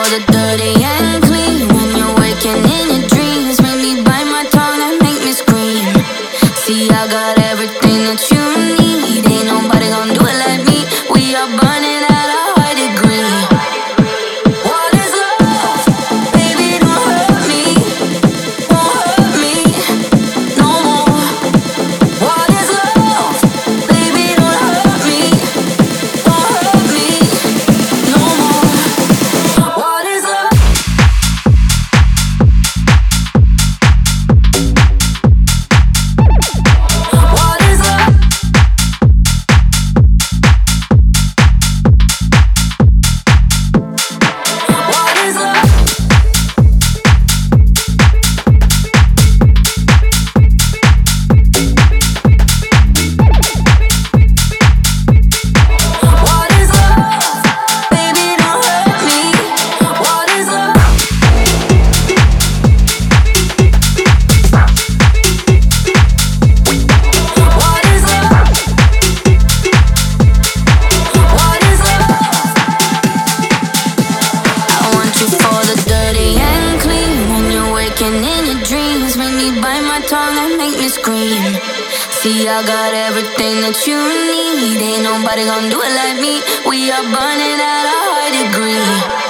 for the dirty and clean. When you're waking in your dreams, make me bite my tongue and make me scream. See, I got everything that you need. Ain't nobody gonna do it like me. We are burning at a high degree. What is love? Baby, don't hurt me. Don't hurt me no more. What is love? Baby, don't hurt me. Don't hurt me no more. What is love? What is love? What is love? What is love? Baby, don't hurt me. What is love? What is love? What is love? I want you for the dirty and clean. When you're waking in your dreams, make me bite my tongue and make me scream. See, I got everything that you need. Ain't nobody gonna do it like me. We are burning at a high degree.